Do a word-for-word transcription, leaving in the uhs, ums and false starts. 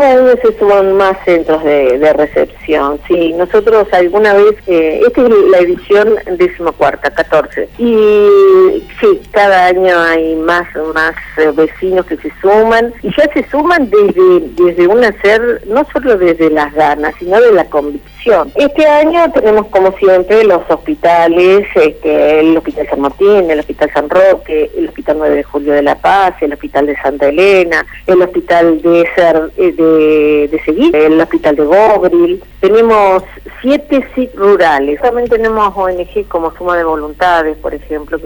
cada año se suman más centros de, de recepción. Sí, nosotros alguna vez, eh, esta es la edición decimocuarta, catorce, y sí, cada año hay más, más eh, vecinos que se suman, y ya se suman desde, desde un hacer, no solo desde las ganas, sino de la convicción. Este año tenemos, como siempre, los hospitales, eh, que el Hospital San Martín, el Hospital San Roque, el Hospital nueve de Julio de La Paz, el Hospital de Santa Elena, el Hospital de Ser, eh, de, de Seguí, el Hospital de Bobril. Tenemos siete S I C rurales. También tenemos O N G como Suma de Voluntades, por ejemplo,